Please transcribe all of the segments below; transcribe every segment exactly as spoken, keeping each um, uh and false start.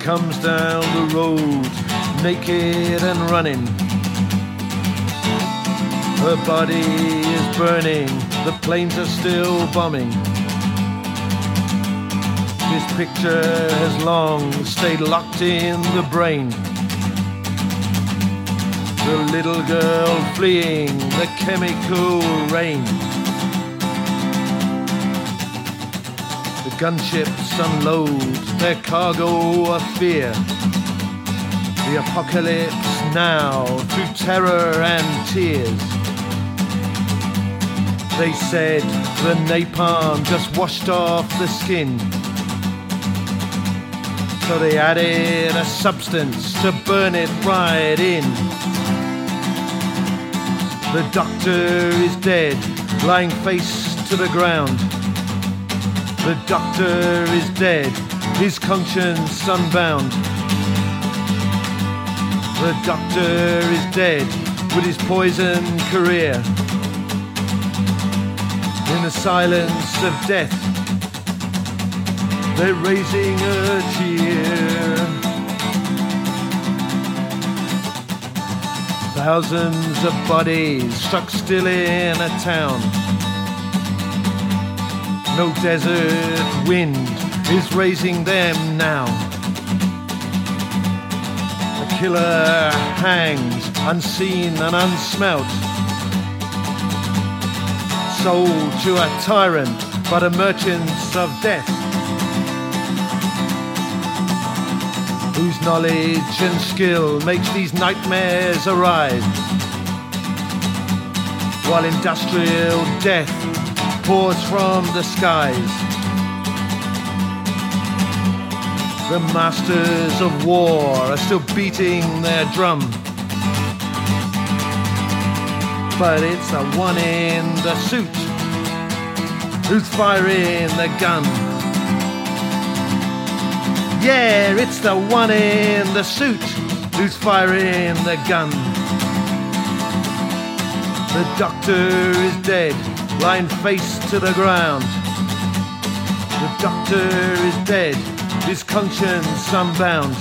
comes down the road, naked and running. Her body is burning, the planes are still bombing. This picture has long stayed locked in the brain. The little girl fleeing the chemical rain. The gunships unload their cargo of fear. The apocalypse now through terror and tears. They said the napalm just washed off the skin. So they added a substance to burn it right in. The doctor is dead, lying face to the ground. The doctor is dead, his conscience unbound. The doctor is dead with his poison career. In the silence of death, they're raising a cheer. Thousands of bodies stuck still in a town. No desert wind is raising them now. The killer hangs unseen and unsmelt, sold to a tyrant by the merchants of death, whose knowledge and skill makes these nightmares arrive, while industrial death pours from the skies. The masters of war are still beating their drum, but it's the one in the suit who's firing the gun. Yeah, it's the one in the suit who's firing the gun. The doctor is dead, lying face to the ground. The doctor is dead, his conscience unbound.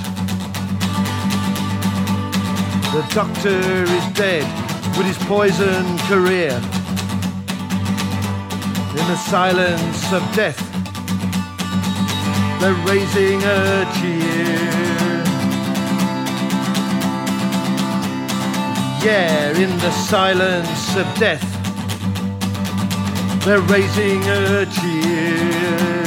The doctor is dead with his poison career. In the silence of death, they're raising a cheer. Yeah, in the silence of death, they're raising a cheer.